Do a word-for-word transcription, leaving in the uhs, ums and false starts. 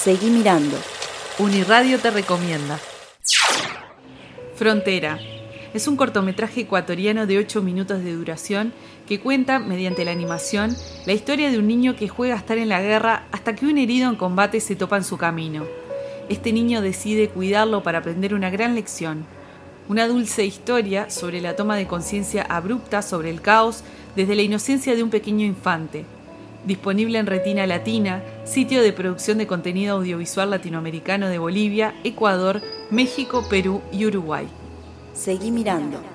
Seguí mirando. Uniradio te recomienda. Frontera. Es un cortometraje ecuatoriano de ocho minutos de duración que cuenta, mediante la animación, la historia de un niño que juega a estar en la guerra hasta que un herido en combate se topa en su camino. Este niño decide cuidarlo para aprender una gran lección. Una dulce historia sobre la toma de conciencia abrupta sobre el caos desde la inocencia de un pequeño infante. Disponible en Retina Latina, sitio de producción de contenido audiovisual latinoamericano de Bolivia, Ecuador, México, Perú y Uruguay. Seguí mirando.